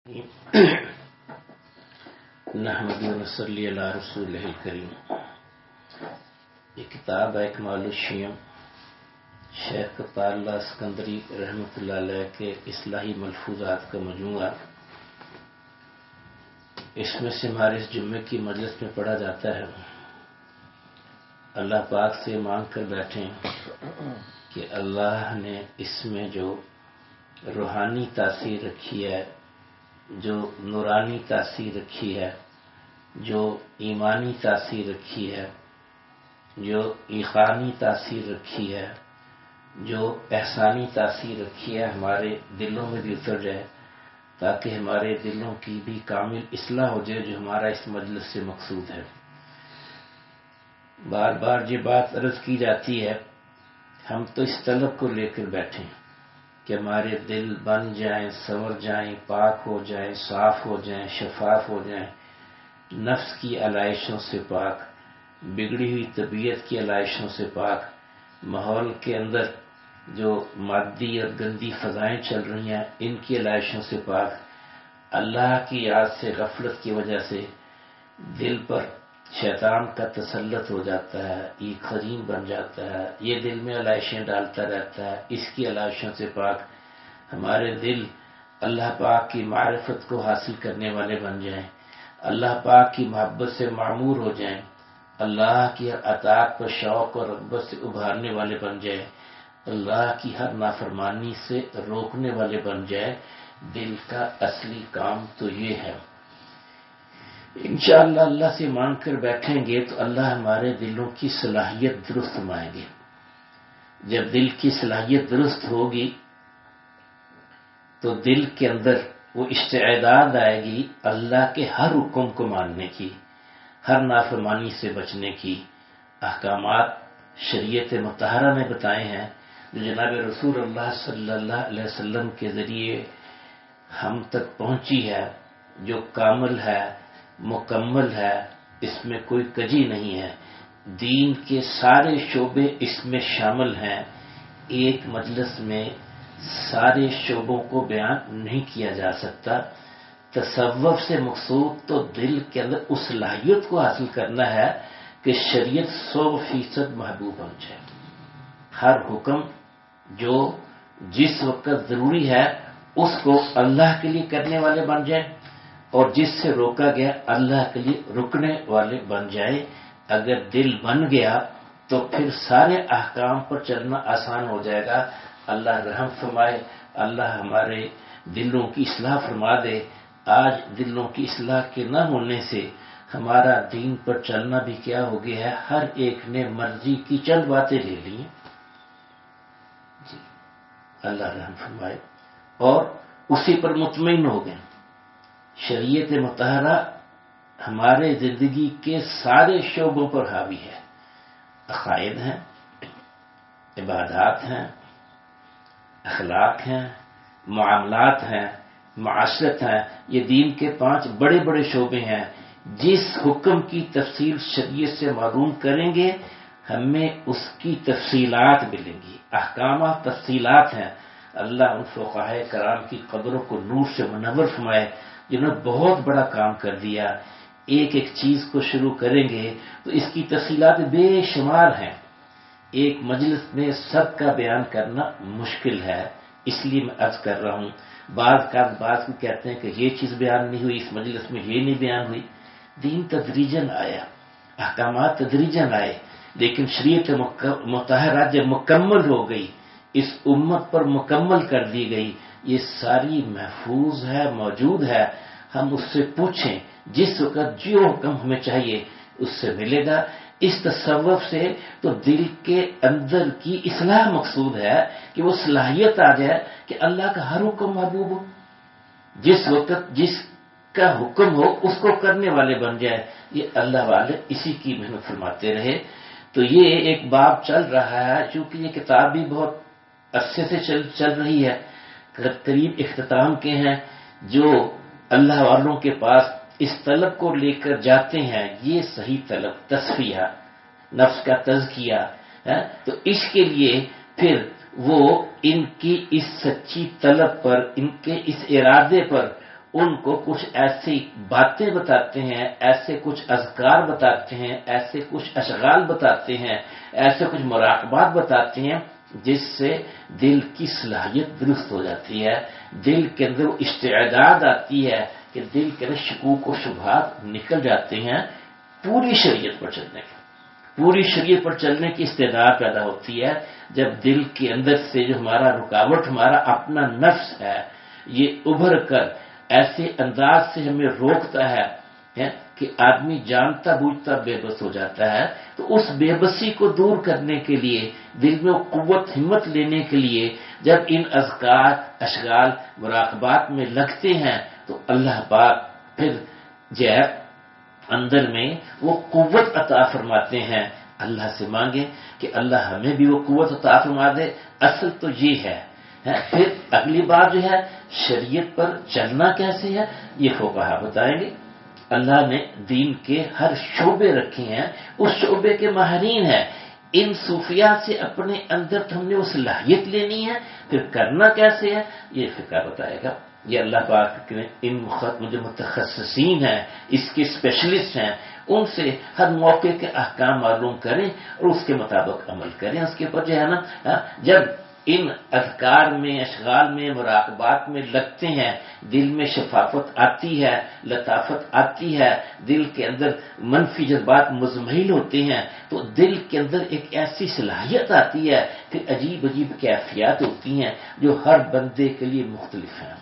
نحمد ونصلی علی رسول الکریم۔ یہ کتاب ہے اکمال الشیم، شیخ قطار اللہ اسکندری رحمۃ اللہ علیہ کے اصلاحی ملفوظات کا مجموعہ۔ اس میں سے ہمارے اس جمعے کی مجلس میں پڑھا جاتا ہے۔ اللہ پاک سے مانگ کر بیٹھیں کہ اللہ نے اس میں جو روحانی تاثیر رکھی ہے، جو نورانی تاثیر رکھی ہے، جو ایمانی تاثیر رکھی ہے، جو ایقانی تاثیر رکھی ہے، جو احسانی تاثیر رکھی ہے، ہمارے دلوں میں بھی اتر جائے، تاکہ ہمارے دلوں کی بھی کامل اصلاح ہو جائے، جو ہمارا اس مجلس سے مقصود ہے۔ بار بار یہ بات عرض کی جاتی ہے، ہم تو اس طلب کو لے کر بیٹھیں کہ ہمارے دل بن جائیں، سنور جائیں، پاک ہو جائیں، صاف ہو جائیں، شفاف ہو جائیں، نفس کی علائشوں سے پاک، بگڑی ہوئی طبیعت کی علائشوں سے پاک، ماحول کے اندر جو مادی اور گندی فضائیں چل رہی ہیں ان کی علائشوں سے پاک، اللہ کی یاد سے غفلت کی وجہ سے دل پر شیطان کا تسلط ہو جاتا ہے، یہ قرین بن جاتا ہے، یہ دل میں علائشیں ڈالتا رہتا ہے، اس کی علائشوں سے پاک ہمارے دل اللہ پاک کی معرفت کو حاصل کرنے والے بن جائیں، اللہ پاک کی محبت سے معمور ہو جائیں، اللہ کی اطاعت پر شوق اور رغبت سے ابھارنے والے بن جائیں، اللہ کی ہر نافرمانی سے روکنے والے بن جائے۔ دل کا اصلی کام تو یہ ہے۔ انشاءاللہ اللہ سے مانگ کر بیٹھیں گے تو اللہ ہمارے دلوں کی صلاحیت درست فرمائیں گے۔ جب دل کی صلاحیت درست ہوگی تو دل کے اندر وہ استعداد آئے گی اللہ کے ہر حکم کو ماننے کی، ہر نافرمانی سے بچنے کی۔ احکامات شریعت مطہرہ نے بتائے ہیں، جو جناب رسول اللہ صلی اللہ علیہ وسلم کے ذریعے ہم تک پہنچی ہے، جو کامل ہے، مکمل ہے، اس میں کوئی کجی نہیں ہے۔ دین کے سارے شعبے اس میں شامل ہیں۔ ایک مجلس میں سارے شعبوں کو بیان نہیں کیا جا سکتا۔ تصوف سے مقصود تو دل کے اندر اس صلاحیت کو حاصل کرنا ہے کہ شریعت 100% محبوب بن جائے۔ ہر حکم جو جس وقت ضروری ہے اس کو اللہ کے لیے کرنے والے بن جائیں، اور جس سے روکا گیا اللہ کے لیے رکنے والے بن جائے۔ اگر دل بن گیا تو پھر سارے احکام پر چلنا آسان ہو جائے گا۔ اللہ رحم فرمائے، اللہ ہمارے دلوں کی اصلاح فرما دے۔ آج دلوں کی اصلاح کے نہ ہونے سے ہمارا دین پر چلنا بھی کیا ہو گیا ہے، ہر ایک نے مرضی کی چند باتیں لے لی ہیں۔ جی اللہ رحم فرمائے، اور اسی پر مطمئن ہو گئے۔ شریعت مطہرہ ہمارے زندگی کے سارے شعبوں پر حاوی ہے۔ عقائد ہیں، عبادات ہیں، اخلاق ہیں، معاملات ہیں، معاشرت ہیں، یہ دین کے 5 بڑے بڑے شعبے ہیں۔ جس حکم کی تفصیل شریعت سے معلوم کریں گے ہمیں اس کی تفصیلات ملیں گی۔ احکامات تفصیلات ہیں۔ اللہ ان فقہائے کرام کی قبروں کو نور سے منور فرمائے جنہوں نے بہت بڑا کام کر دیا۔ ایک ایک چیز کو شروع کریں گے تو اس کی تفصیلات بے شمار ہیں۔ ایک مجلس میں سب کا بیان کرنا مشکل ہے، اس لیے میں عرض کر رہا ہوں۔ بعض کو کہتے ہیں کہ یہ چیز بیان نہیں ہوئی، اس مجلس میں یہ نہیں بیان ہوئی۔ دین تدریجاً آیا، احکامات تدریجاً آئے، لیکن شریعت مطہرہ جب مکمل ہو گئی، اس امت پر مکمل کر دی گئی، یہ ساری محفوظ ہے، موجود ہے۔ ہم اس سے پوچھیں، جس وقت جو حکم ہمیں چاہیے اس سے ملے گا۔ اس تصوف سے تو دل کے اندر کی اصلاح مقصود ہے کہ وہ صلاحیت آ جائے کہ اللہ کا ہر حکم محبوب ہو، جس وقت جس کا حکم ہو اس کو کرنے والے بن جائے۔ یہ اللہ والے اسی کی محنت فرماتے رہے۔ تو یہ ایک باب چل رہا ہے، چونکہ یہ کتاب بھی بہت عرصے سے چل رہی ہے، قریب اختتام کے ہیں۔ جو اللہ والوں کے پاس اس طلب کو لے کر جاتے ہیں، یہ صحیح طلب، تصفیہ، نفس کا تزکیہ ہے، تو اس کے لیے پھر وہ ان کی اس سچی طلب پر، ان کے اس ارادے پر ان کو کچھ ایسی باتیں بتاتے ہیں، ایسے کچھ اذکار بتاتے ہیں، ایسے کچھ اشغال بتاتے ہیں، ایسے کچھ مراقبات بتاتے ہیں جس سے دل کی صلاحیت درست ہو جاتی ہے، دل کے اندر وہ استعداد آتی ہے کہ دل کے اندر شکوک و شبہات نکل جاتے ہیں پوری شریعت پر چلنے کے، پوری شریعت پر چلنے کی استعداد پیدا ہوتی ہے جب دل کے اندر سے جو ہمارا رکاوٹ، ہمارا اپنا نفس ہے، یہ ابھر کر ایسے انداز سے ہمیں روکتا ہے کہ آدمی جانتا بوجھتا بے بس ہو جاتا ہے. تو اس بے بسی کو دور کرنے کے لیے، دل میں قوت ہمت لینے کے لیے جب ان اذکار، اشغال، مراقبات میں لگتے ہیں تو اللہ پاک پھر جو ہے اندر میں وہ قوت عطا فرماتے ہیں. اللہ سے مانگیں کہ اللہ ہمیں بھی وہ قوت عطا فرما دے. اصل تو یہ ہے. پھر اگلی بات جو ہے شریعت پر چلنا کیسے ہے یہ فقہا بتائیں گے. اللہ نے دین کے ہر شعبے رکھے ہیں، اس شعبے کے ماہرین ہیں. ان صوفیات سے اپنے اندر تو ہم نے وہ صلاحیت لینی ہے، پھر کرنا کیسے ہے یہ فقہ بتائے گا. یہ اللہ پاک نے ان جو متخصصین ہیں، اس کے اسپیشلسٹ ہیں، ان سے ہر موقع کے احکام معلوم کریں اور اس کے مطابق عمل کریں. اس کے اوپر جو ہے نا جب ان اذکار میں، اشغال میں، مراقبات میں لگتے ہیں، دل میں شفافت آتی ہے، لطافت آتی ہے، دل کے اندر منفی جذبات مزمحل ہوتے ہیں تو دل کے اندر ایک ایسی صلاحیت آتی ہے، پھر عجیب عجیب کیفیات ہوتی ہیں جو ہر بندے کے لیے مختلف ہیں.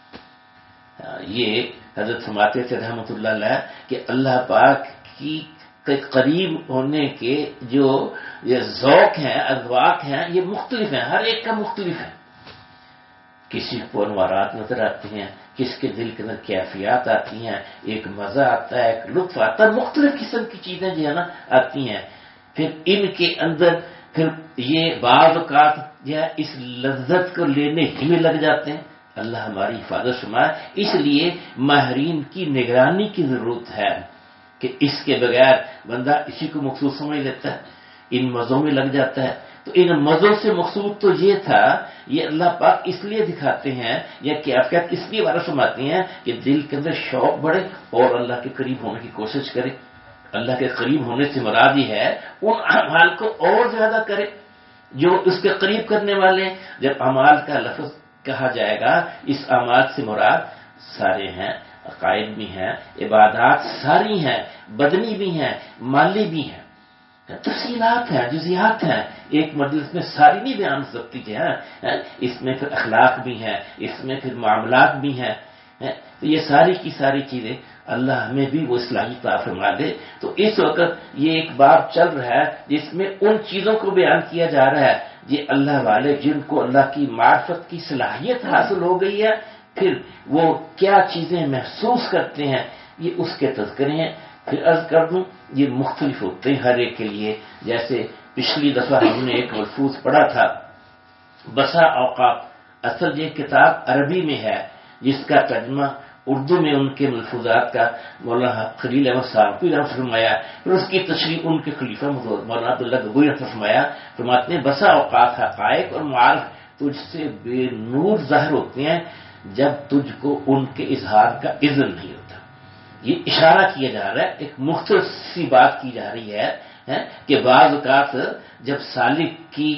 یہ حضرت فرماتے تھے رحمۃ اللہ علیہ کہ اللہ پاک کی قریب ہونے کے جو یہ ذوق ہیں، اذواق ہیں، یہ مختلف ہیں، ہر ایک کا مختلف ہے. کسی کو انوارات نظر آتے ہیں، کس کے دل کے اندر کیفیات آتی ہیں، ایک مزہ آتا ہے، ایک لطف آتا ہے، مختلف قسم کی چیزیں جو ہے نا آتی ہیں. پھر ان کے اندر پھر یہ بعض اوقات جو ہے اس لذت کو لینے ہی میں لگ جاتے ہیں. اللہ ہماری حفاظت فرمائے. اس لیے ماہرین کی نگرانی کی ضرورت ہے کہ اس کے بغیر بندہ اسی کو مقصود سمجھ لیتا ہے، ان مزوں میں لگ جاتا ہے. تو ان مزوں سے مقصود تو یہ تھا، یہ اللہ پاک اس لیے دکھاتے ہیں یا کیفیت اس لیے بارہ فرماتے ہیں کہ دل کے اندر شوق بڑھے اور اللہ کے قریب ہونے کی کوشش کرے. اللہ کے قریب ہونے سے مراد یہ ہے ان اعمال کو اور زیادہ کرے جو اس کے قریب کرنے والے ہیں. جب اعمال کا لفظ کہا جائے گا، اس اعمال سے مراد سارے ہیں، عقائد بھی ہیں، عبادات ساری ہیں، بدنی بھی ہیں، مالی بھی ہیں. تفصیلات ہیں، جزیات ہیں، ایک مجلس میں ساری نہیں بیان ہو سکتی ہے. اس میں پھر اخلاق بھی ہیں، اس میں پھر معاملات بھی ہیں. تو یہ ساری کی ساری چیزیں اللہ ہمیں بھی وہ صلاحیت عطا فرما دے. تو اس وقت یہ ایک باب چل رہا ہے جس میں ان چیزوں کو بیان کیا جا رہا ہے یہ اللہ والے جن کو اللہ کی معرفت کی صلاحیت حاصل ہو گئی ہے، پھر وہ کیا چیزیں محسوس کرتے ہیں یہ اس کے تذکرے ہیں. پھر عرض کر دوں یہ مختلف ہوتے ہیں ہر ایک کے لیے. جیسے پچھلی دفعہ ہم نے ایک ملفوظ پڑھا تھا بسا اوقات، اصل یہ کتاب عربی میں ہے جس کا ترجمہ اردو میں ان کے ملفوظات کا مولانا خلیل احمد صاحب نے فرمایا، پھر اس کی تشریح ان کے خلیفہ مولانا عبداللہ گبوئی نے فرمایا. فرماتے ہیں بسا اوقات حقائق اور معارف تجھ سے بے نور ظاہر ہوتے ہیں جب تجھ کو ان کے اظہار کا اذن نہیں ہوتا. یہ اشارہ کیا جا رہا ہے، ایک مختصر سی بات کی جا رہی ہے کہ بعض اوقات جب سالک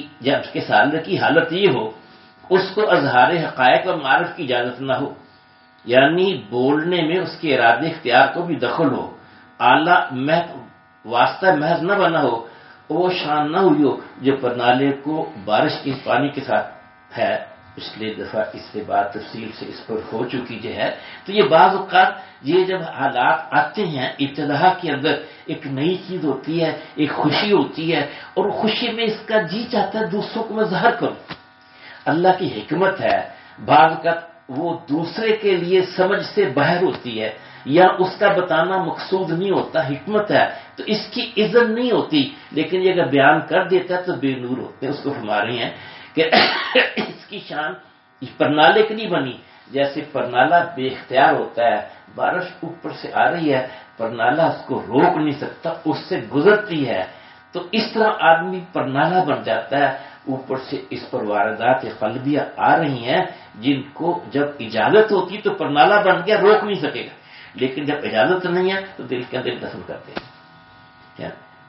کی حالت یہ ہو اس کو اظہار حقائق اور معارف کی اجازت نہ ہو، یعنی بولنے میں اس کے ارادے اختیار کو بھی دخل ہو، اعلیٰ واسطہ محض نہ بنا ہو، وہ شان نہ ہوئی ہو جو پرنالے کو بارش کے پانی کے ساتھ ہے. پچھلے دفعہ اس سے بات تفصیل سے اس پر ہو چکی جو ہے. تو یہ بعض اوقات یہ جب حالات آتے ہیں ابتدا کے اندر ایک نئی چیز ہوتی ہے، ایک خوشی ہوتی ہے اور خوشی میں اس کا جی چاہتا ہے دوسروں کو میں ظاہر کروں. اللہ کی حکمت ہے، بعض اوقات وہ دوسرے کے لیے سمجھ سے باہر ہوتی ہے یا اس کا بتانا مقصود نہیں ہوتا، حکمت ہے تو اس کی اذن نہیں ہوتی، لیکن یہ اگر بیان کر دیتا ہے تو بے نور ہوتے ہیں. اس کو فرما رہے ہیں کہ اس کی شان پرنالے کی نہیں بنی. جیسے پرنالہ بے اختیار ہوتا ہے، بارش اوپر سے آ رہی ہے، پرنالہ اس کو روک نہیں سکتا، اس سے گزرتی ہے. تو اس طرح آدمی پرنالہ بن جاتا ہے اوپر سے اس پر واردات قلبیہ آ رہی ہیں جن کو جب اجازت ہوتی تو پرنالہ بن گیا، روک نہیں سکے گا، لیکن جب اجازت نہیں ہے تو دل کے اندر دفن کرتے ہیں۔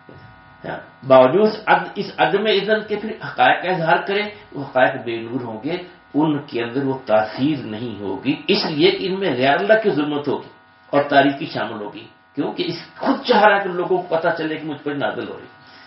باوجود اس عدم اذن کے پھر حقائق کا اظہار کریں، وہ حقائق بے نور ہوں گے، ان کے اندر وہ تاثیر نہیں ہوگی، اس لیے کہ ان میں غیر اللہ کی ظلمت ہوگی اور تاریکی شامل ہوگی، کیونکہ اس خود چاہ رہا ہے کہ لوگوں کو پتہ چلے کہ مجھ پر نازل ہو رہی۔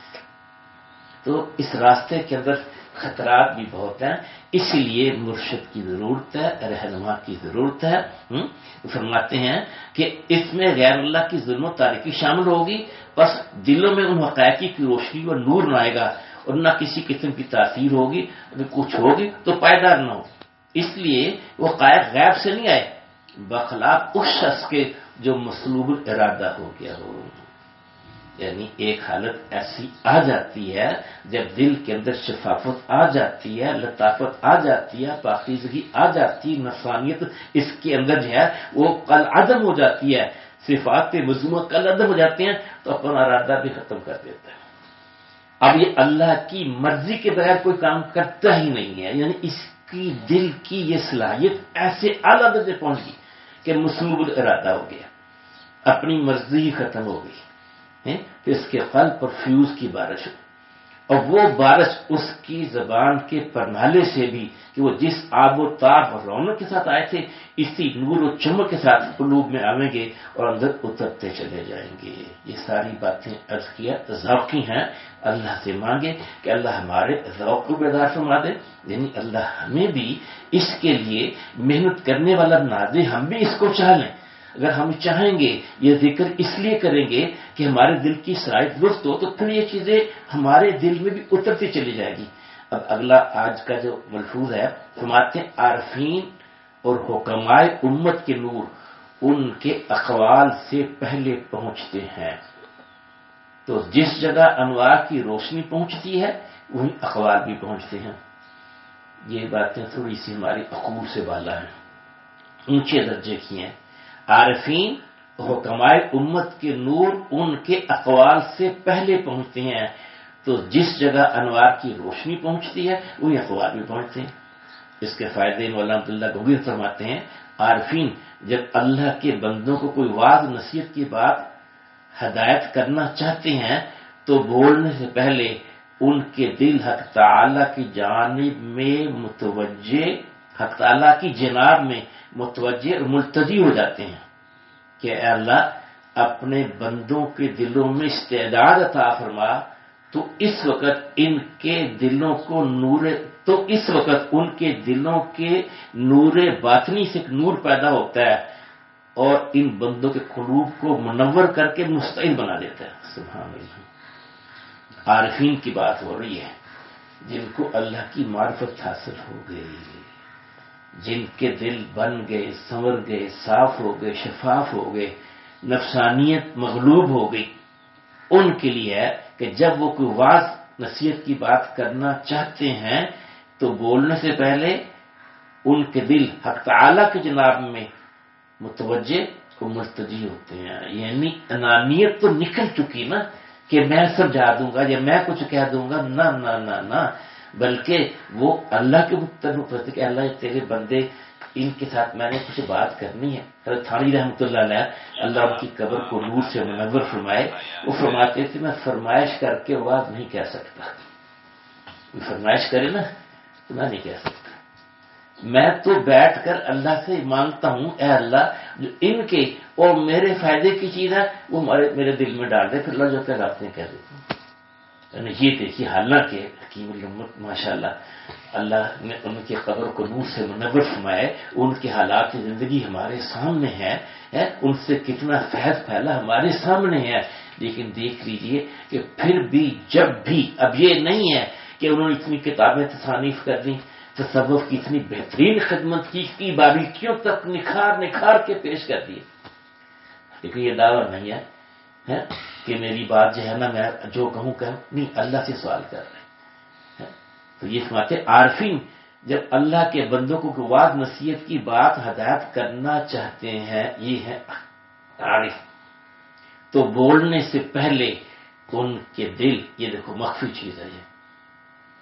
تو اس راستے کے اندر خطرات بھی بہت ہیں، اس لیے مرشد کی ضرورت ہے، رہنما کی ضرورت ہے۔ فرماتے ہیں کہ اس میں غیر اللہ کی ظلم و تاریکی شامل ہوگی، بس دلوں میں ان حقائق کی روشنی اور نور نہ آئے گا، اور نہ کسی قسم کی تاثیر ہوگی، اگر کچھ ہوگی تو پائیدار نہ ہو۔ اس لیے وہ حقائق غیب سے نہیں آئے، بخلاف اس شخص کے جو مسلوب الارادہ ہو گیا ہو۔ یعنی ایک حالت ایسی آ جاتی ہے جب دل کے اندر شفافت آ جاتی ہے، لطافت آ جاتی ہے، پاکیزگی آ جاتی ہے، نفسانیت اس کے اندر جو ہے وہ کل عدم ہو جاتی ہے، صفات مذمومہ کل عدم ہو جاتے ہیں، تو اپنا ارادہ بھی ختم کر دیتا ہے۔ اب یہ اللہ کی مرضی کے بغیر کوئی کام کرتا ہی نہیں ہے، یعنی اس کی دل کی یہ صلاحیت ایسے اعلیٰ درجے پہنچ گئی کہ مسلوب الارادہ ہو گیا، اپنی مرضی ہی ختم ہو گئی، تو اس کے قلب پر فیوز کی بارش ہو، اور وہ بارش اس کی زبان کے پرنالے سے بھی کہ وہ جس آب و تاب اور رونق کے ساتھ آئے تھے اسی نور و چمک کے ساتھ قلوب میں آئیں گے اور اندر اترتے چلے جائیں گے۔ یہ ساری باتیں عرض کیا ذوقی ہیں، اللہ سے مانگے کہ اللہ ہمارے ذوق کو بیدار فرما دے، یعنی اللہ ہمیں بھی اس کے لیے محنت کرنے والا بنا دے، ہم بھی اس کو چاہ لیں۔ اگر ہم چاہیں گے یہ ذکر اس لیے کریں گے کہ ہمارے دل کی صلاحیت درست ہو، تو پھر یہ چیزیں ہمارے دل میں بھی اترتی چلی جائے گی۔ اب اگلا آج کا جو ملفوظ ہے، فرماتے ہیں عارفین اور حکمائے امت کے نور ان کے اقوال سے پہلے پہنچتے ہیں۔ تو جس جگہ انوار کی روشنی پہنچتی ہے وہیں اقوال بھی پہنچتے ہیں۔ یہ باتیں تھوڑی سی ہماری عقول سے بالا ہیں، اونچے درجے کی ہیں۔ عارفین حکمائے امت کے نور ان کے اقوال سے پہلے پہنچتے ہیں، تو جس جگہ انوار کی روشنی پہنچتی ہے وہی اقوال بھی پہنچتے ہیں۔ اس کے فائدے مولانا عبداللہ گنگوہی فرماتے ہیں عارفین جب اللہ کے بندوں کو کوئی واعظ نصیحت کی بات ہدایت کرنا چاہتے ہیں تو بولنے سے پہلے ان کے دل حق تعالی کی جانب میں متوجہ، حق تعالی کی جناب میں متوجہ اور ملتجی ہو جاتے ہیں کہ اے اللہ اپنے بندوں کے دلوں میں استعداد عطا فرما، تو اس وقت ان کے دلوں کے نور باطنی سے ایک نور پیدا ہوتا ہے اور ان بندوں کے قلوب کو منور کر کے مستعد بنا دیتا ہے۔ سبحان اللہ۔ عارفین کی بات ہو رہی ہے جن کو اللہ کی معرفت حاصل ہو گئی، جن کے دل بن گئے، سنور گئے، صاف ہو گئے، شفاف ہو گئے، نفسانیت مغلوب ہو گئی، ان کے لیے ہے کہ جب وہ کوئی واعظ نصیحت کی بات کرنا چاہتے ہیں تو بولنے سے پہلے ان کے دل حق تعالی کی جناب میں متوجہ کو ملتجی ہوتے ہیں، یعنی انانیت تو نکل چکی نا کہ میں سمجھا دوں گا یا میں کچھ کہہ دوں گا، نہ نہ نہ نہ، بلکہ وہ اللہ کے طرف پڑھتے کہ اللہ تیرے بندے ان کے ساتھ میں نے کچھ بات کرنی ہے۔ حضرت تھانوی رحمۃ اللہ علیہ اللہ ان کی قبر کو نور سے منور فرمائے، وہ فرماتے تھے میں فرمائش کر کے بات نہیں کہہ سکتا، فرمائش کرے نا تو میں نہیں کہہ سکتا، میں تو بیٹھ کر اللہ سے مانگتا ہوں اے اللہ جو ان کے اور میرے فائدے کی چیز ہے وہ میرے دل میں ڈال دے، پھر اللہ جو کہہ رات میں کہہ دیتا ہوں۔ یعنی یہ دیکھیے حالانکہ حکیم الامت ماشاءاللہ اللہ نے ان کی قبر کو نور سے منور فرمائے، ان کے حالات کی زندگی ہمارے سامنے ہے، ان سے کتنا فیض پھیلا ہمارے سامنے ہے، لیکن دیکھ لیجئے کہ پھر بھی جب بھی اب یہ نہیں ہے کہ انہوں نے اتنی کتابیں تصانیف کر دیں، تصوف کی اتنی بہترین خدمت کی باریکیوں تک نکھار کے پیش کر دیے، لیکن یہ دعویٰ نہیں ہے کہ میری بات جو ہے نا میں جو کہوں نہیں، اللہ سے سوال کر رہے ہیں۔ تو یہ فرماتے عارفین جب اللہ کے بندوں کو واعظ نصیحت کی بات ہدایت کرنا چاہتے ہیں، یہ ہے عارف، تو بولنے سے پہلے ان کے دل، یہ دیکھو مخفی چیز ہے، یہ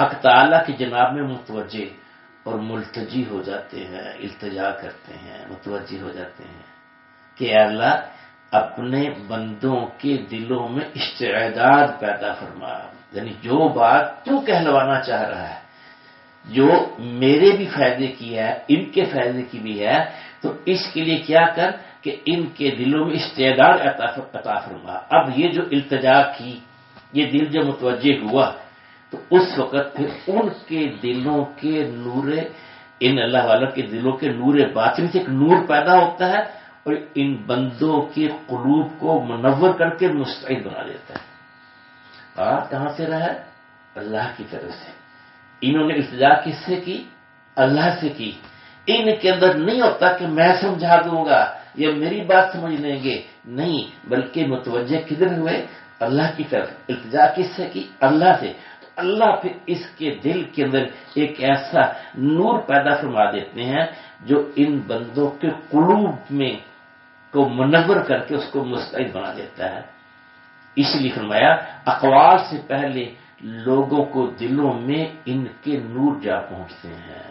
حق تعالی کی جناب میں متوجہ اور ملتجی ہو جاتے ہیں، التجا کرتے ہیں، متوجہ ہو جاتے ہیں کہ اے اللہ اپنے بندوں کے دلوں میں استعداد پیدا فرما، یعنی جو بات تو کہلوانا چاہ رہا ہے، جو میرے بھی فائدے کی ہے، ان کے فائدے کی بھی ہے، تو اس کے لیے کیا کر کہ ان کے دلوں میں استعداد عطا فرما۔ اب یہ جو التجا کی، یہ دل جو متوجہ ہوا، تو اس وقت پھر ان کے دلوں کے نور، ان اللہ والوں کے دلوں کے نور باطن سے ایک نور پیدا ہوتا ہے اور ان بندوں کے قلوب کو منور کر کے مستعد بنا دیتا ہے۔ بات کہاں سے رہا ہے؟ اللہ کی طرف سے۔ انہوں نے التجا کس سے کی؟ اللہ سے کی۔ ان کے اندر نہیں ہوتا کہ میں سمجھا دوں گا یا میری بات سمجھ لیں گے، نہیں، بلکہ متوجہ کدھر ہوئے؟ اللہ کی طرف۔ التجا کس سے کی؟ اللہ سے۔ تو اللہ پھر اس کے دل کے اندر ایک ایسا نور پیدا فرما دیتے ہیں جو ان بندوں کے قلوب میں کو منور کر کے اس کو مستعد بنا دیتا ہے۔ اس لیے فرمایا اقوال سے پہلے لوگوں کو دلوں میں ان کے نور جا پہنچتے ہیں۔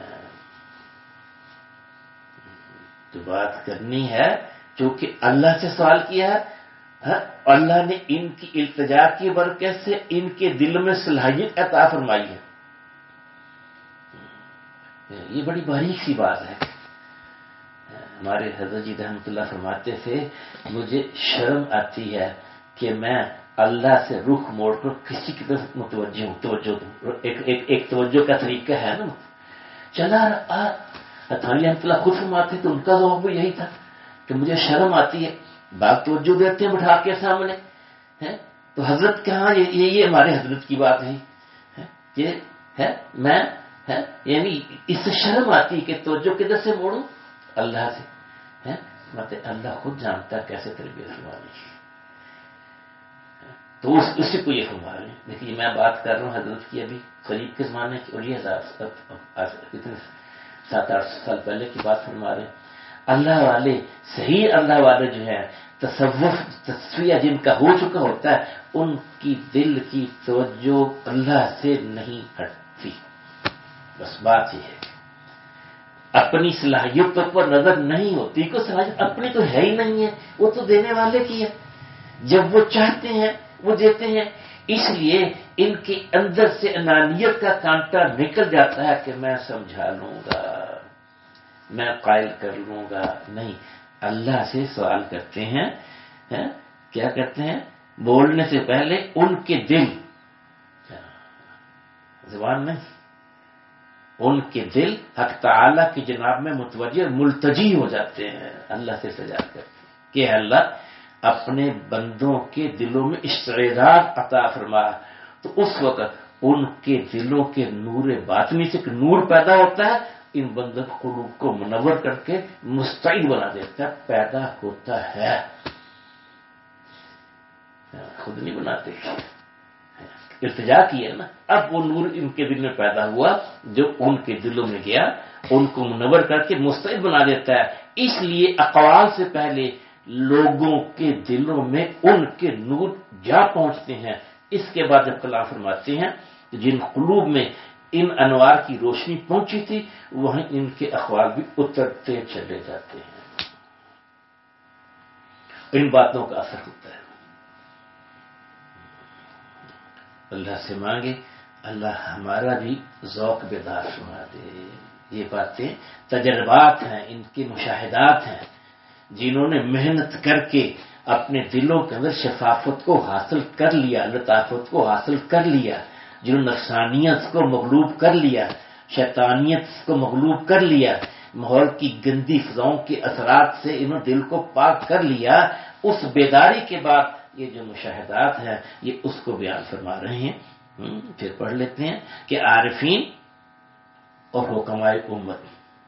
تو بات کرنی ہے چونکہ اللہ سے سوال کیا ہے، اللہ نے ان کی التجا کی برکت سے ان کے دل میں صلاحیت عطا فرمائی ہے۔ یہ بڑی باریک سی بات ہے۔ ہمارے حضرت جی رحمۃ اللہ فرماتے تھے مجھے شرم آتی ہے کہ میں اللہ سے رخ موڑ کر کسی کی طرف متوجہ ہوں، توجہ دوں۔ ایک توجہ کا طریقہ ہے نا، چلا تھانی رحمۃ اللہ خود فرماتے تو ان کا ذوق بھی یہی تھا کہ مجھے شرم آتی ہے، باغ توجہ دیتے ہیں بٹھا کے سامنے، تو حضرت کہاں، یہ ہمارے حضرت کی بات ہے، یہ ہے میں یعنی اس سے شرم آتی ہے کہ توجہ کدھر سے موڑوں؟ اللہ سے۔ مطلب اللہ خود جانتا ہے کیسے تربیت فرمانی ہے، تو اسی کو یہ فرما رہے ہیں۔ دیکھیے میں بات کر رہا ہوں حضرت کی ابھی قریب کے زمانے کی، اور یہ کتنے 7-8 سال پہلے کی بات فرما رہے ہیں۔ اللہ والے، صحیح اللہ والے جو ہیں، تصوف تصفیہ جن کا ہو چکا ہوتا ہے، ان کی دل کی توجہ اللہ سے نہیں ہٹتی۔ بس بات یہ ہے اپنی صلاحیتوں پر نظر نہیں ہوتی، کو صلاحیت اپنی تو ہے ہی نہیں ہے، وہ تو دینے والے کی ہے، جب وہ چاہتے ہیں وہ دیتے ہیں۔ اس لیے ان کے اندر سے انانیت کا کانٹا نکل جاتا ہے کہ میں سمجھا لوں گا، میں قائل کر لوں گا، نہیں، اللہ سے سوال کرتے ہیں، کیا کرتے ہیں؟ بولنے سے پہلے ان کے دل، زبان نہیں، ان کے دل حق تعالی کی جناب میں متوجہ ملتجی ہو جاتے ہیں، اللہ سے سجاد کرتے ہیں کہ اللہ اپنے بندوں کے دلوں میں استعداد عطا فرما۔ تو اس وقت ان کے دلوں کے نور باطنی سے ایک نور پیدا ہوتا ہے، ان بندوں کے قلوب کو منور کر کے مستعد بنا دیتا ہے، پیدا ہوتا ہے، خود نہیں بناتے، التجا کی ہے نا۔ اب وہ نور ان کے دل میں پیدا ہوا جو ان کے دلوں میں گیا، ان کو منور کر کے مستعد بنا دیتا ہے۔ اس لیے اقوال سے پہلے لوگوں کے دلوں میں ان کے نور جا پہنچتے ہیں۔ اس کے بعد جب کلام فرماتے ہیں جن قلوب میں ان انوار کی روشنی پہنچی تھی وہیں ان کے اقوال بھی اترتے چلے جاتے ہیں، ان باتوں کا اثر ہوتا ہے۔ اللہ سے مانگے اللہ ہمارا بھی ذوق بیدار فرما دے۔ یہ باتیں تجربات ہیں، ان کے مشاہدات ہیں، جنہوں نے محنت کر کے اپنے دلوں کے اندر شفافت کو حاصل کر لیا، لطافت کو حاصل کر لیا، جنہوں نے نفسانیت کو مغلوب کر لیا، شیطانیت کو مغلوب کر لیا، ماحول کی گندی فضاؤں کے اثرات سے انہوں دل کو پاک کر لیا، اس بیداری کے بعد یہ جو مشاہدات ہیں یہ اس کو بیان فرما رہے ہیں۔ پھر پڑھ لیتے ہیں کہ عارفین اور حکمائے امت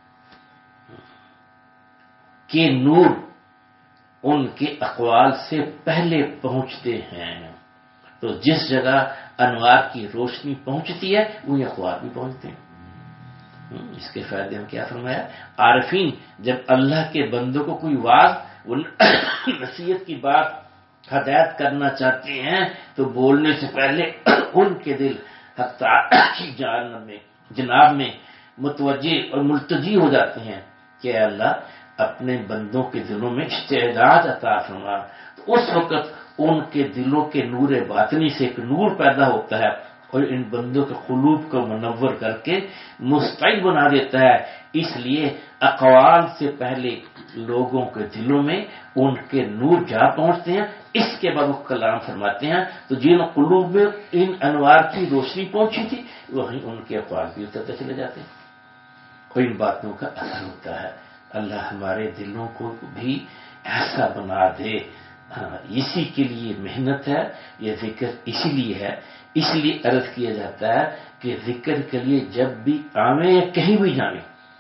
کے نور ان کے اقوال سے پہلے پہنچتے ہیں، تو جس جگہ انوار کی روشنی پہنچتی ہے وہی اقوال بھی پہنچتے ہیں۔ اس کے فائدے میں کیا فرمایا؟ عارفین جب اللہ کے بندوں کو کوئی واعظ نصیحت کی بات ہدایت کرنا چاہتے ہیں تو بولنے سے پہلے ان کے دل حق تعالی کی جناب میں متوجہ اور ملتجی ہو جاتے ہیں کہ اے اللہ اپنے بندوں کے دلوں میں استعداد عطا فرما. تو اس وقت ان کے دلوں کے نور باطنی سے ایک نور پیدا ہوتا ہے اور ان بندوں کے قلوب کو منور کر کے مستعد بنا دیتا ہے. اس لیے اقوال سے پہلے لوگوں کے دلوں میں ان کے نور جا پہنچتے ہیں. اس کے بعد وہ کلام فرماتے ہیں تو جن قلوب میں ان انوار کی روشنی پہنچی تھی وہیں ان کے اقوال بھی اترتے چلے جاتے ہیں اور ان باتوں کا اثر ہوتا ہے. اللہ ہمارے دلوں کو بھی ایسا بنا دے. اسی کے لیے محنت ہے، یہ ذکر اسی لیے ہے. اس لیے عرض کیا جاتا ہے کہ ذکر کے لیے جب بھی آویں یا کہیں بھی جائیں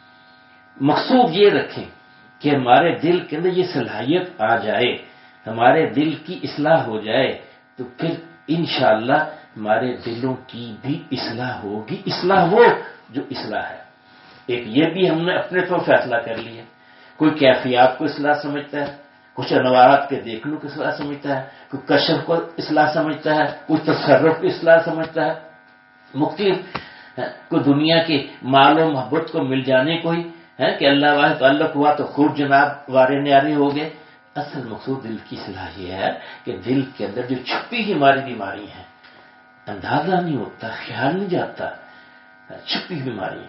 مقصود یہ رکھیں کہ ہمارے دل کے اندر یہ صلاحیت آ جائے، ہمارے دل کی اصلاح ہو جائے تو پھر انشاءاللہ ہمارے دلوں کی بھی اصلاح ہوگی. اصلاح وہ جو اصلاح ہے. ایک یہ بھی ہم نے اپنے طور فیصلہ کر لیا. کوئی کیفیات کو اصلاح سمجھتا ہے، کچھ انوارات کے دیکھنے کو اصلاح سمجھتا ہے، کوئی کشف کو اصلاح سمجھتا ہے، کوئی تصرف کو اصلاح سمجھتا ہے، مختلف. کوئی دنیا کے مال و محبت کو مل جانے کو ہی ہے کہ اللہ واحد تعلق ہوا تو خوب جناب وارے نیارے ہو گئے. اصل مقصود دل کی اصلاح یہ ہے کہ دل کے اندر جو چھپی ہماری بیماری ہیں اندازہ نہیں ہوتا، خیال نہیں جاتا، چھپی بیماری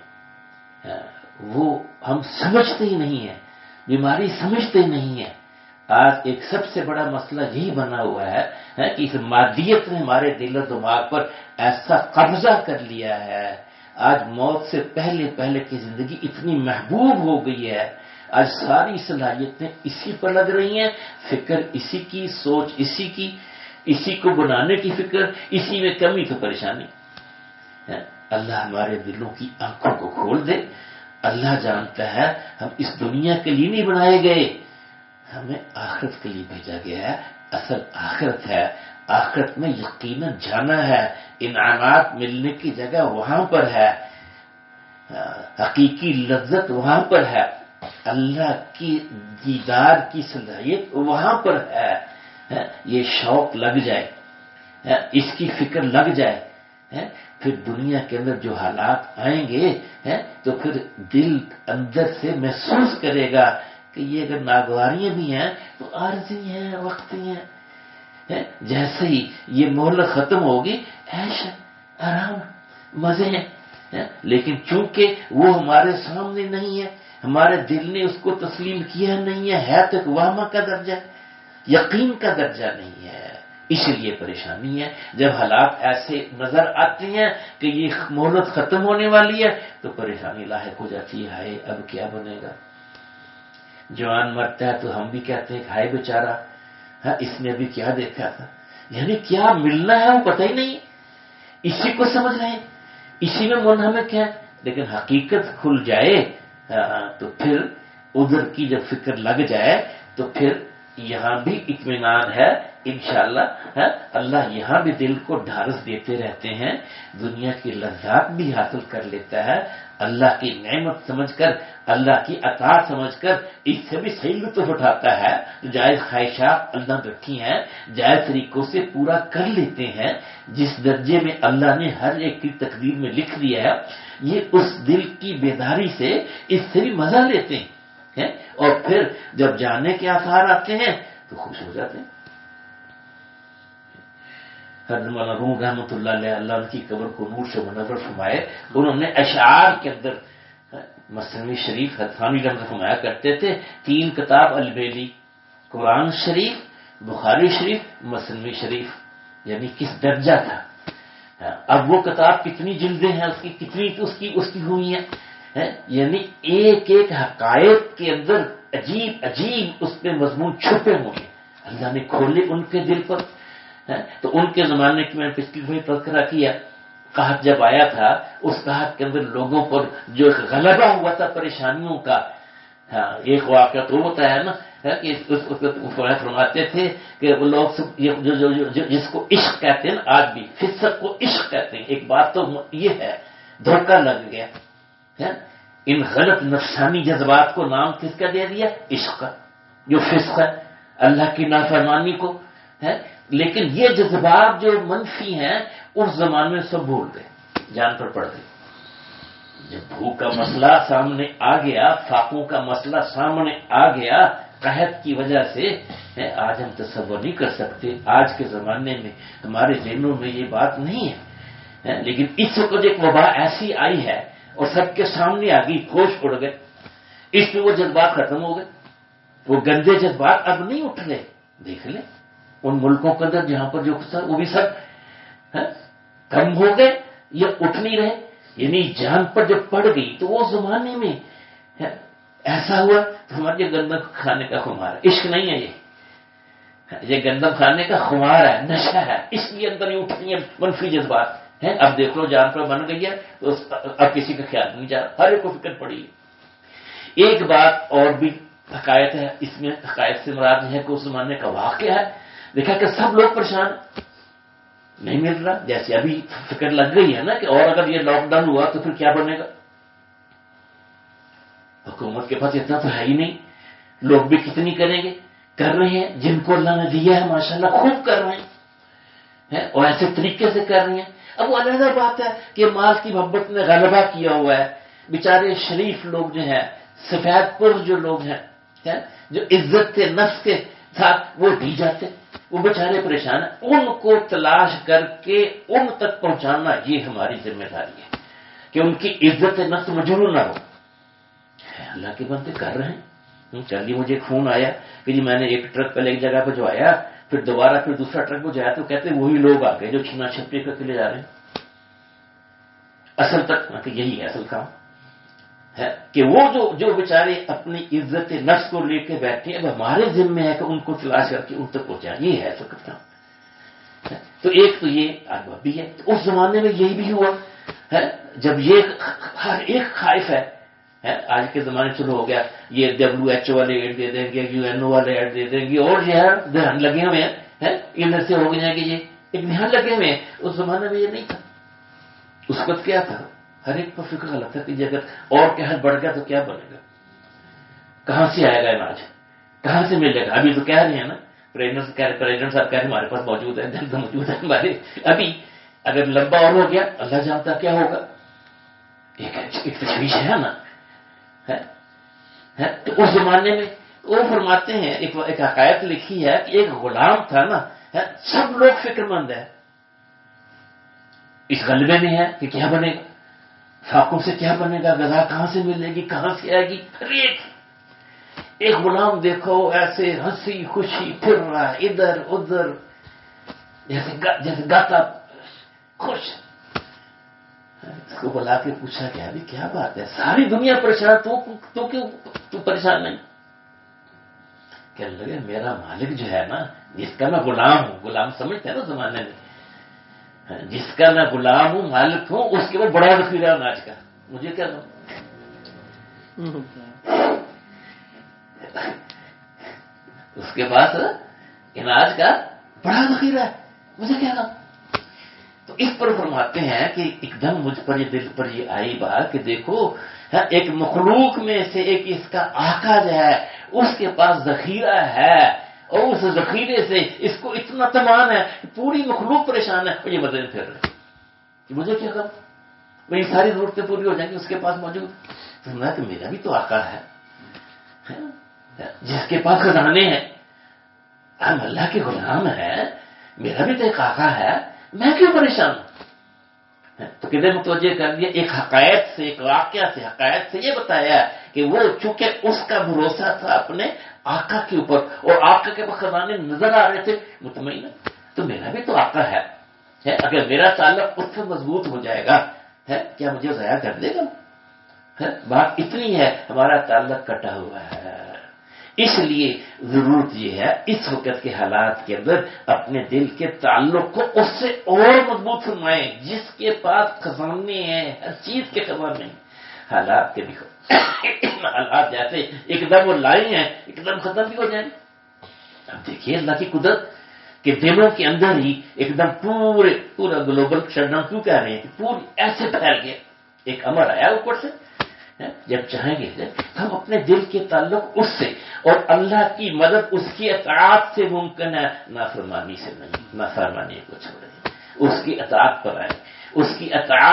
وہ ہم سمجھتے ہی نہیں ہیں، بیماری سمجھتے ہی نہیں ہیں. آج ایک سب سے بڑا مسئلہ یہی بنا ہوا ہے کہ اس مادیت نے ہمارے دل و دماغ پر ایسا قبضہ کر لیا ہے. آج موت سے پہلے کی زندگی اتنی محبوب ہو گئی ہے. آج ساری صلاحیتیں اسی پر لگ رہی ہیں، فکر اسی کی، سوچ اسی کی، اسی کو بنانے کی فکر، اسی میں کمی تو پریشانی. اللہ ہمارے دلوں کی آنکھوں کو کھول دے. اللہ جانتا ہے ہم اس دنیا کے لیے نہیں بنائے گئے، ہمیں آخرت کے لیے بھیجا گیا ہے. اصل آخرت ہے. آخرت میں یقیناً جانا ہے. انعامات ملنے کی جگہ وہاں پر ہے، حقیقی لذت وہاں پر ہے، اللہ کی دیدار کی صلاحیت وہاں پر ہے. یہ شوق لگ جائے، اس کی فکر لگ جائے، پھر دنیا کے اندر جو حالات آئیں گے تو پھر دل اندر سے محسوس کرے گا کہ یہ اگر ناگواریاں بھی ہیں تو عارضی ہیں، وقتی ہیں. جیسے ہی یہ مہلت ختم ہوگی عیش ہے، آرام، مزے ہیں. لیکن چونکہ وہ ہمارے سامنے نہیں ہے، ہمارے دل نے اس کو تسلیم کیا نہیں ہے تو ایک وہمہ کا درجہ، یقین کا درجہ نہیں ہے. اس لیے پریشانی ہے. جب حالات ایسے نظر آتے ہیں کہ یہ مہلت ختم ہونے والی ہے تو پریشانی لاحق ہو جاتی ہے. ہائے اب کیا بنے گا. جوان مرتا ہے تو ہم بھی کہتے ہیں کہ ہائے بیچارہ، اس نے ابھی کیا دیکھا تھا. یعنی کیا ملنا ہے وہ پتہ ہی نہیں، اسی کو سمجھ رہے ہیں، اسی میں منہمک ہے. لیکن حقیقت کھل جائے تو پھر ادھر کی جب فکر لگ جائے تو پھر یہاں بھی اطمینان ہے انشاءاللہ. اللہ یہاں بھی دل کو ڈھارس دیتے رہتے ہیں، دنیا کی لذات بھی حاصل کر لیتا ہے. اللہ کی نعمت سمجھ کر، اللہ کی عطا سمجھ کر اس سے بھی صحیح لطف اٹھاتا ہے. جائز خواہشات اللہ نے رکھی ہیں، جائز طریقوں سے پورا کر لیتے ہیں. جس درجے میں اللہ نے ہر ایک کی تقدیر میں لکھ دیا ہے، یہ اس دل کی بیداری سے اس سے بھی مزہ لیتے ہیں اور پھر جب جانے کے آثار آتے ہیں تو خوش ہو جاتے ہیں. حضرت مولانا روم رحمۃ اللہ علیہ، اللہ ان کی قبر کو نور سے منور فرمائے، انہوں نے اشعار کے اندر مثنوی شریف حضرت رحمۃ فرمایا کرتے تھے 3 کتاب البیلی، قرآن شریف، بخاری شریف، مثنوی شریف. یعنی کس درجہ تھا. اب وہ کتاب کتنی جلدیں ہیں، اس کی کتنی اس کی ہوئی ہیں. یعنی ایک ایک حقائق کے اندر عجیب عجیب اس پہ مضمون چھپے ہوئے اللہ نے کھولے ان کے دل پر. تو ان کے زمانے کی میں نے پچھلی دفعہ تذکرہ کیا، قحط جب آیا تھا اس قحط کے اندر لوگوں پر جو غلبہ ہوا تھا پریشانیوں کا. ایک واقعہ تو ہوتا ہے نا کہ فرماتے تھے کہ وہ لوگ جس کو عشق کہتے ہیں آج بھی فسق کو عشق کہتے ہیں. ایک بات تو یہ ہے دھوکہ لگ گیا، ان غلط نفسانی جذبات کو نام کس کا دے دیا؟ عشق کا، جو فسق ہے اللہ کی نافرمانی کو ہے. لیکن یہ جذبات جو منفی ہیں اس زمانے میں سب بھول گئے. جان پر پڑ گئی. جب بھوک کا مسئلہ سامنے آ گیا، فاقوں کا مسئلہ سامنے آ گیا قحط کی وجہ سے، آج ہم تصور نہیں کر سکتے، آج کے زمانے میں ہمارے ذہنوں میں یہ بات نہیں ہے، لیکن اس وقت ایک وبا ایسی آئی ہے اور سب کے سامنے آ گئی، ہوش اڑ گئے، اس میں وہ جذبات ختم ہو گئے، وہ گندے جذبات اب نہیں اٹھ رہے. دیکھ لیں ان ملکوں کے اندر جہاں پر جو وہ بھی سب کم ہو گئے یا اٹھ نہیں رہے، یعنی جان پر جب پڑ گئی تو وہ زمانے میں ایسا ہوا تو ہمارے گندم کھانے کا خمار ہے، عشق نہیں ہے، یہ گندم کھانے کا خمار ہے، نشہ ہے، اس لیے اندر ہی اٹھنی ہے منفی جذبات ہیں. اب دیکھ لو جان پر بن گئی ہے تو اب کسی کا خیال نہیں جا رہا، ہر ایک کو فکر پڑی ہے. ایک بات اور بھی حقائق ہے، اس میں حقائق سے مراد ہے کہ اس زمانے کا واقعہ ہے. دیکھا کہ سب لوگ پریشان نہیں مل رہا، جیسے ابھی فکر لگ گئی ہے نا کہ اور اگر یہ لاک ڈاؤن ہوا تو پھر کیا بنے گا. حکومت کے پاس اتنا تو ہے ہی نہیں، لوگ بھی کتنی کریں گے، کر رہے ہیں جن کو اللہ نے دیا ہے ماشاءاللہ خوب کر رہے ہیں اور ایسے طریقے سے کر رہے ہیں. اب وہ علیحدہ بات ہے کہ مال کی محبت نے غلبہ کیا ہوا ہے. بیچارے شریف لوگ جو ہیں، سفید پر جو لوگ ہیں، جو عزت کے نفس کے ساتھ وہ ڈی جاتے، وہ بیچارے پریشان ہیں. ان کو تلاش کر کے ان تک پہنچانا یہ ہماری ذمہ داری ہے کہ ان کی عزت نفس مجروح نہ ہو. اللہ کے بندے کر رہے ہیں. چلیے مجھے فون آیا کہ جی میں نے ایک ٹرک پہلے ایک جگہ پہ جو آیا، پھر دوبارہ پھر دوسرا ٹرک پہ جو آیا تو کہتے ہیں وہی لوگ آ گئے جو چھینا چھپی کر کے لے جا رہے ہیں. اصل تک یہی ہے اصل کام ہے کہ وہ جو بیچارے اپنی عزت نفس کو لے کے بیٹھے، اب ہمارے ذمہ ہے کہ ان کو تلاش کر کے ان تک پہنچائیں. یہ ہے اصل کام. تو ایک تو یہ بھی ہے. تو اس زمانے میں یہی بھی ہوا ہے جب یہ ہر ایک خائف ہے. آج کے زمانے شروع ہو گیا یہ WHO والے ایڈ دے دیں گے، UNO والے ایڈ دے دیں گے، اور یہ دھیان لگے ہوئے ہیں ادھر سے ہو گئے کہ یہ ایک دھیان لگے ہوئے ہیں. اس زمانے میں یہ نہیں تھا. اس وقت کیا تھا، ہر ایک پر فکر غلط تھا کہ اگر اور قحط بڑھ گیا تو کیا بنے گا، کہاں سے آئے گا علاج، کہاں سے ملے گا. ابھی تو کہہ رہے ہیں نا پریزیڈنٹ صاحب کہہ رہے ہیں ہمارے پاس موجود ہے، جلد موجود ہے ہمارے. ابھی اگر لمبا اور ہو گیا اللہ جانتا کیا ہوگا. ایک تشویش ہے نا. تو اس زمانے میں وہ فرماتے ہیں، ایک حقائق لکھی ہے کہ ایک غلام تھا نا، سب لوگ فکر مند ہیں اس غلبے میں ہے کہ کیا بنے گا، فاقوں سے کیا بنے گا، غذا کہاں سے ملے گی، کہاں سے آئے گی. ہر ایک غلام دیکھو ایسے ہنسی خوشی پھر رہا ہے ادھر ادھر جیسے گاتا خوش. اس کو بلا کے پوچھا کہ ابھی کیا بات ہے، ساری دنیا پریشان، تو کیوں تو پریشان نہیں. کہنے لگے میرا مالک جو ہے نا، جس کا میں غلام ہوں، غلام سمجھتے ہیں نا زمانے میں، جس کا میں غلام ہوں مالک ہوں، اس کے وہ بڑا ذخیرہ ہے اناج کا. مجھے کیا دوں، اس کے پاس اناج کا بڑا ذخیرہ ہے، مجھے کیا دوں. تو اس پر فرماتے ہیں کہ ایک دم مجھ پر یہ دل پر یہ آئی بات کہ دیکھو ایک مخلوق میں سے ایک اس کا آقا جو ہے اس کے پاس ذخیرہ ہے، اور اس ذخیرے سے اس کو اتنا تمام ہے کہ پوری مخلوق پریشان ہے، اور یہ بدلے پھر رہے کہ مجھے کیا کروں، میری ساری ضرورتیں پوری ہو جائیں گی اس کے پاس موجود. سمجھا کہ میرا بھی تو آقا ہے جس کے پاس خزانے ہیں، ہم اللہ کے غلام ہیں، میرا بھی تو ایک آقا ہے، میں کیوں پریشان ہوں. تو کدھر متوجہ کر دیا، ایک حقائق سے، ایک واقعہ سے، حقائق سے یہ بتایا کہ وہ چونکہ اس کا بھروسہ تھا اپنے آقا کے اوپر، اور آقا کے پاس خزانے نظر آ رہے تھے، مطمئن تو میرا بھی تو آقا ہے، اگر میرا تعلق اس سے مضبوط ہو جائے گا کیا مجھے ضائع کر دے گا. بات اتنی ہے ہمارا تعلق کٹا ہوا ہے. اس لیے ضرورت یہ ہے اس وقت کے حالات کے اندر اپنے دل کے تعلق کو اس سے اور مضبوط فرمائیں جس کے پاس خزانے ہیں، ہر چیز کے خزانے ہیں. حالات کے دیکھو حالات جیسے ایک دم وہ لائیں ہیں ایک دم ختم بھی ہو جائیں. اب دیکھیے اللہ کی قدرت کہ دلوں کے اندر ہی ایک دم پورا گلوبل شٹ ڈاؤن کیوں کہہ رہے ہیں کہ پوری ایسے پھیل گیا. ایک امر آیا اوپر سے، جب چاہیں گے ہم اپنے دل کے تعلق اس سے، اور اللہ کی مدد اس کی اطاعت سے ممکن ہے، نافرمانی سے نہیں. نافرمانی کو چھوڑیں، اس کی اطاعت پر آئیں، اس کی اطاعت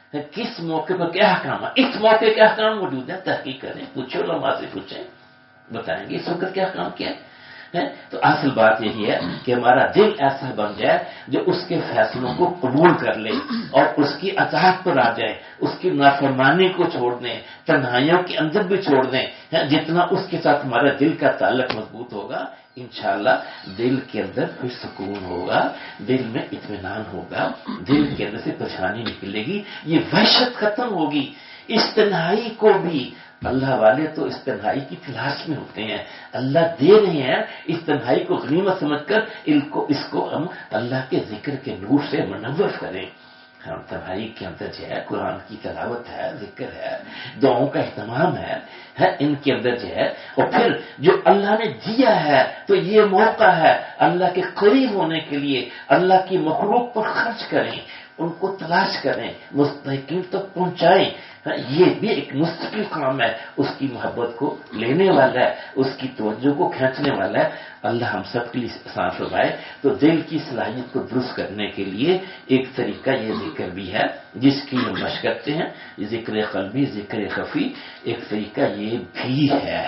کس موقع پر کیا احکام ہے، اس موقع کے احکام موجود ہے، تحقیق کریں، پوچھیں، علماء سے پوچھیں، بتائیں گے اس وقت کیا کام کیا ہے۔ تو اصل بات یہی ہے کہ ہمارا دل ایسا بن جائے جو اس کے فیصلوں کو قبول کر لے اور اس کی اطاعت پر آ جائے، اس کی نافرمانی کو چھوڑ دیں، تنہائیوں کے اندر بھی چھوڑ دیں۔ جتنا اس کے ساتھ ہمارا دل کا تعلق مضبوط ہوگا، انشاءاللہ دل کے اندر پھر سکون ہوگا، دل میں اطمینان ہوگا، دل کے اندر سے پریشانی نکلے گی، یہ وحشت ختم ہوگی۔ اس تنہائی کو بھی اللہ والے تو اس تنہائی کی تلاش میں ہوتے ہیں، اللہ دے رہے ہیں، اس تنہائی کو غنیمت سمجھ کر اس کو ہم اللہ کے ذکر کے نور سے منور کریں۔ ہم تنہائی کے اندر جو ہے قرآن کی تلاوت ہے، ذکر ہے، دعاؤں کا اہتمام ہے، ان کے اندر جو ہے، اور پھر جو اللہ نے دیا ہے تو یہ موقع ہے اللہ کے قریب ہونے کے لیے، اللہ کی مخلوق پر خرچ کریں، ان کو تلاش کریں، مستحقین تک پہنچائیں۔ یہ بھی ایک مستقل کام ہے، اس کی محبت کو لینے والا ہے، اس کی توجہ کو کھینچنے والا ہے۔ اللہ ہم سب کے لیے آسان فرمائے۔ تو دل کی صلاحیت کو درست کرنے کے لیے ایک طریقہ یہ ذکر بھی ہے جس کی ہم مشق کرتے ہیں، ذکر قلبی، ذکر خفی، ایک طریقہ یہ بھی ہے،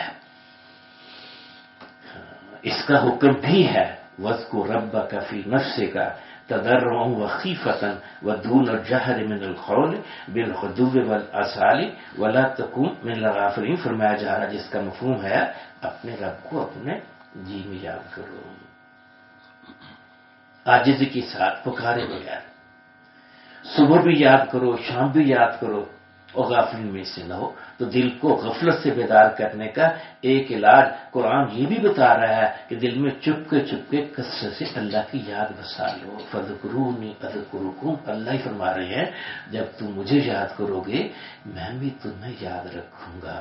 اس کا حکم بھی ہے، وَاذْكُرْ رَبَّكَ فِي نَفْسِكَ تَضَرُّعًا وَخِيفَةً وَدُونَ الْجَهْرِ مِنَ الْقَوْلِ بِالْغُدُوِّ وَالْآصَالِ وَلَا تَكُن مِنَ الْغَافِلِينَ۔ فرمایا جا رہا جس کا مفہوم ہے اپنے رب کو اپنے جی میں یاد کرو، عاجزی کے ساتھ پکارے بغیر، صبح بھی یاد کرو، شام بھی یاد کرو، اور غافل میں سے نہ ہو۔ تو دل کو غفلت سے بیدار کرنے کا ایک علاج قرآن یہ بھی بتا رہا ہے کہ دل میں چپ کے کثرت سے اللہ کی یاد بسا لو، فَاذْكُرُونِی أَذْكُرْکُم۔ اللہ ہی فرما رہے ہیں جب تم مجھے یاد کرو گے میں بھی تمہیں یاد رکھوں گا۔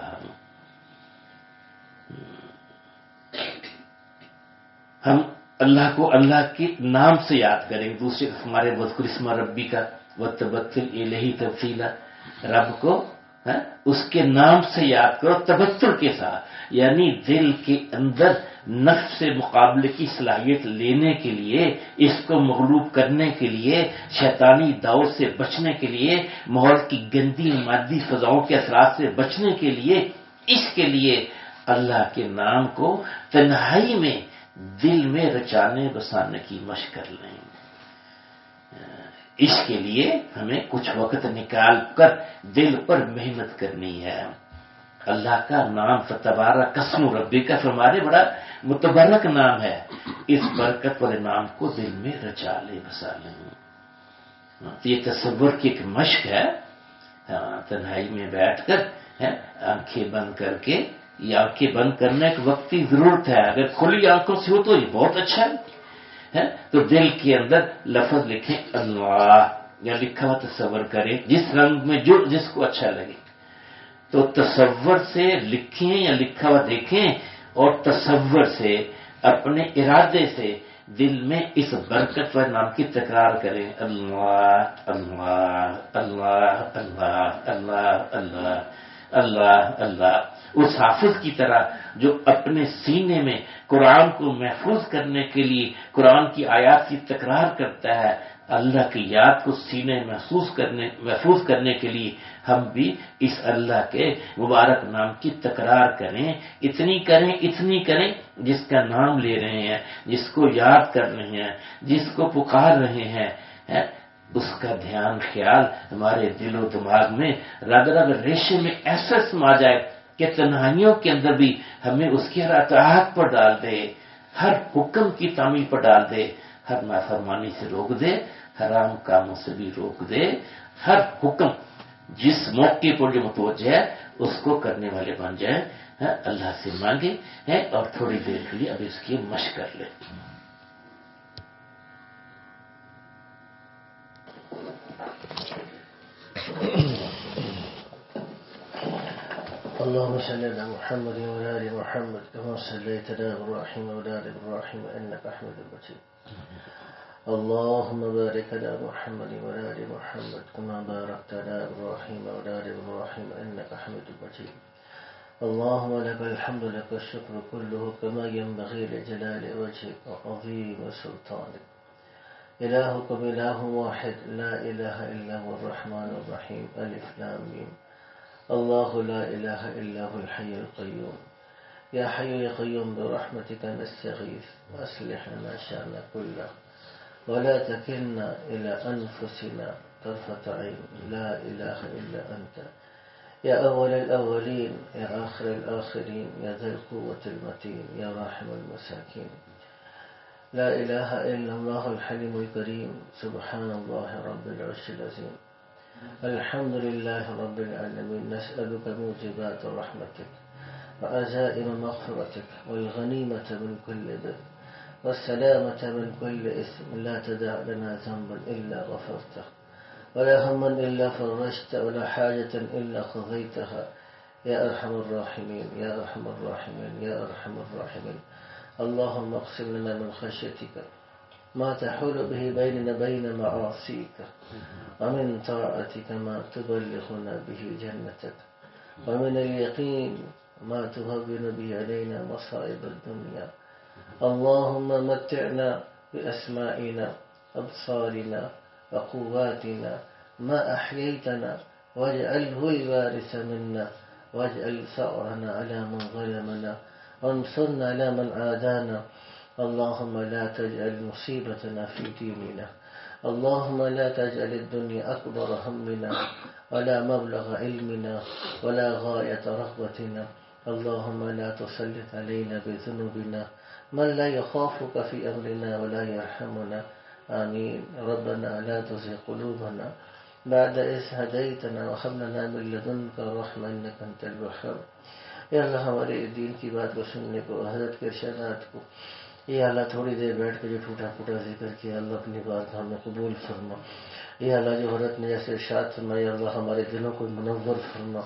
ہم اللہ کو اللہ کے نام سے یاد کریں گے، دوسرے ہمارے وَاذْكُرِ اسْمَ رَبِّکَ وَتَبَتَّلْ إِلَیْهِ تَبْتِیلًا، رب کو اس کے نام سے یاد کرو تبتل کے ساتھ، یعنی دل کے اندر نفس سے مقابلے کی صلاحیت لینے کے لیے، اس کو مغلوب کرنے کے لیے، شیطانی داؤ سے بچنے کے لیے، ماحول کی گندی مادی فضاؤں کے اثرات سے بچنے کے لیے، اس کے لیے اللہ کے نام کو تنہائی میں دل میں رچانے بسانے کی مشق کر لیں۔ اس کے لیے ہمیں کچھ وقت نکال کر دل پر محنت کرنی ہے۔ اللہ کا نام فتبارک اسم ربک کا فرمانے بڑا متبرک نام ہے، اس برکت والے نام کو دل میں رچا لے بسا لیں۔ یہ تصور کی ایک مشق ہے، تنہائی میں بیٹھ کر آنکھیں بند کر کے، یہ آنکھیں بند کرنے کے وقت کی ضرورت ہے، اگر کھلی آنکھوں سے ہو تو یہ بہت اچھا ہے۔ تو دل کے اندر لفظ لکھیں اللہ، یا لکھا ہوا تصور کریں جس رنگ میں جو جس کو اچھا لگے، تو تصور سے لکھیں یا لکھا ہوا دیکھیں، اور تصور سے اپنے ارادے سے دل میں اس برکت والے نام کی تکرار کریں، اللہ اللہ اللہ اللہ اللہ اللہ اللہ اللہ۔ اس حافظ کی طرح جو اپنے سینے میں قرآن کو محفوظ کرنے کے لیے قرآن کی آیات کی تکرار کرتا ہے، اللہ کی یاد کو سینے محفوظ کرنے کے لیے ہم بھی اس اللہ کے مبارک نام کی تکرار کریں، اتنی کریں جس کا نام لے رہے ہیں، جس کو یاد کر رہے ہیں، جس کو پکار رہے ہیں، اس کا دھیان خیال ہمارے دل و دماغ میں رگ رگ ریشے میں ایسا سما جائے کہ تنہائیوں کے اندر بھی ہمیں اس کی ہر اطاعت پر ڈال دے، ہر حکم کی تعمیل پر ڈال دے، ہر نافرمانی سے روک دے، حرام کاموں سے بھی روک دے، ہر حکم جس موقع پر جو متوجہ ہے اس کو کرنے والے بن جائیں۔ اللہ سے مانگے اور تھوڑی دیر کے لیے اب اس کی مشق کر لیں۔ اللهم صل على محمد وعلى ال محمد كما صليت على ابراهيم وعلى ال ابراهيم انك حميد مجيد. اللهم بارك على محمد وعلى ال محمد كما باركت على ابراهيم وعلى ال ابراهيم انك حميد مجيد. اللهم لك الحمد لك الشكر كله كما ينبغي لجلال وجهك وعظيم سلطانك. إلهكم إله واحد لا إله إلا هو الرحمن الرحيم ألف لام ميم الله لا إله إلا هو الحي القيوم يا حي يا قيوم برحمتك نستغيث أصلح لنا شأننا كله ولا تكلنا إلى أنفسنا طرفة عين لا إله إلا أنت يا أول الأولين يا آخر الآخرين يا ذا القوة المتين يا راحم المساكين لا إله إلا الله الحليم الكريم سبحان الله رب العرش العظيم الحمد لله رب العالمين نسألك موجبات رحمتك وعزائم مغفرتك والغنيمة من كل بر والسلامة من كل إثم لا تدع لنا ذنبا إلا غفرته ولا هما إلا فرجت ولا حاجة إلا قضيتها يا أرحم الراحمين يا أرحم الراحمين يا أرحم الراحمين اللهم اقسم لنا من خشيتك ما تحول به بيننا بين معاصيك ومن طاعتك ما تبلغنا به جنتك ومن اليقين ما تهون به علينا مصائب الدنيا اللهم متعنا بأسمائنا أبصارنا وقواتنا ما أحييتنا واجعله الوارث منا واجعل ثأرنا على من ظلمنا وانصرنا على من عادانا اللهم لا تجعل مصيبتنا في ديننا اللهم لا تجعل الدنيا أكبر همنا ولا مبلغ علمنا ولا غاية رغبتنا اللهم لا تسلط علينا بذنوبنا من لا يخافك في أمرنا ولا يرحمنا آمين ربنا لا تزغ قلوبنا بعد إذ هديتنا وهب لنا من لدنك رحمة إنك أنت الوهاب یا اللہ ہمارے دین کی بات کو سننے کو حضرت کے ارشادات کو یا اللہ تھوڑی دیر بیٹھ کے جو ٹوٹا پھوٹا ذکر کیا اللہ اپنی بات ہمیں قبول فرما یا اللہ جو حضرت نے جیسے ارشاد فرمایا یا اللہ ہمارے دلوں کو منور فرما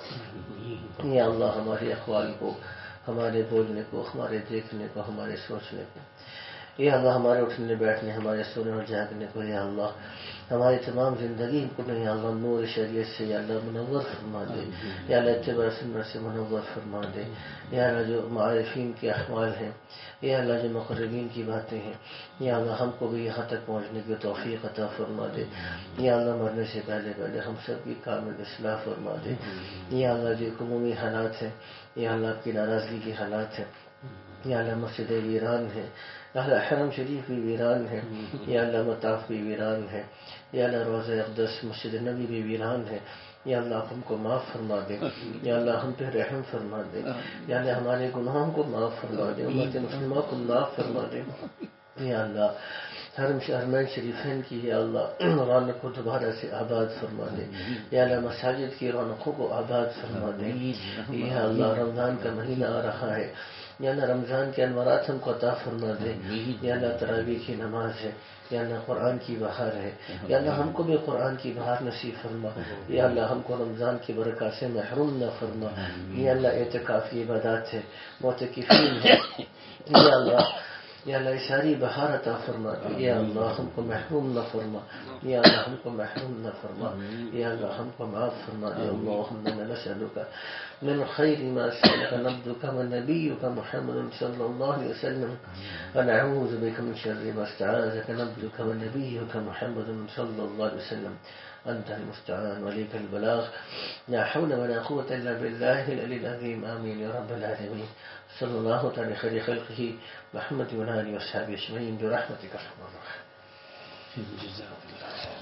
یا اللہ ہمارے اقوال کو ہمارے بولنے کو ہمارے دیکھنے کو ہمارے سوچنے کو یا اللہ ہمارے اٹھنے بیٹھنے ہمارے سونے اور جاگنے کو یا اللہ ہماری تمام زندگی کو یا اللہ نور شریعت سے یا اللہ منور فرما دے یا اللہ اتباع سنت سے منور فرما دے یا اللہ جو معارفین کے احوال ہیں یا اللہ جو مقربین کی باتیں ہیں یا اللہ ہم کو بھی یہاں تک پہنچنے کی توفیق عطا فرما دے یا اللہ مرنے سے پہلے پہلے ہم سب کی کامل اصلاح فرما دے یا اللہ جو عمومی حالات ہیں یا اللہ آپ کی ناراضگی کے حالات ہیں یا اللہ مسجد ویران ہے یا اللہ حرم شریف بھی ویران ہے یا اللہ مطاف بھی ویران ہے یا اللہ روضہ اقدس مسجد نبی بھی ویران ہے یا اللہ ہم کو معاف فرما دے یا اللہ ہم پہ رحم فرما دے یا اللہ ہمارے گناہوں کو معاف فرما دے امت مسلمہ کو معاف فرما دے یا اللہ حرمین شریفین کی یا اللہ رونق کو دوبارہ سے آباد فرما دے یا اللہ مساجد کی رونقوں کو آباد فرما دے یا اللہ رمضان کا مہینہ آ رہا ہے یا اللہ رمضان کے انوارات ہم کو عطا فرما دے یا اللہ تراویح کی نماز ہے یا اللہ قرآن کی بہار ہے یا اللہ ہم کو بھی قرآن کی بہار نصیب فرما یا اللہ ہم کو رمضان کی برکات سے محروم نہ فرما یا اللہ اعتکافی عبادات ہے معتکفین ہے یا اللہ ساری بہار عطا فرما یا اللہ ہم کو محروم نہ فرما یا اللہ ہم کو محروم نہ فرما یا اللہ ہم کو معاف فرما یا اللہم نسألک من خیر ما سألك نبدك ونبيك محمد صلى الله عليه وسلم ونعوذ بك من شر ما استعاذك نبدك ونبيك محمد صلى الله عليه وسلم أنت المستعان وليك البلاغ لا حول ولا قوة إلا بالله العلي العظيم آمين يا رب العالمين صلى الله تعالى خير خلقه محمد وآله وصحبه أجمعين برحمتك أرحم الراحمين.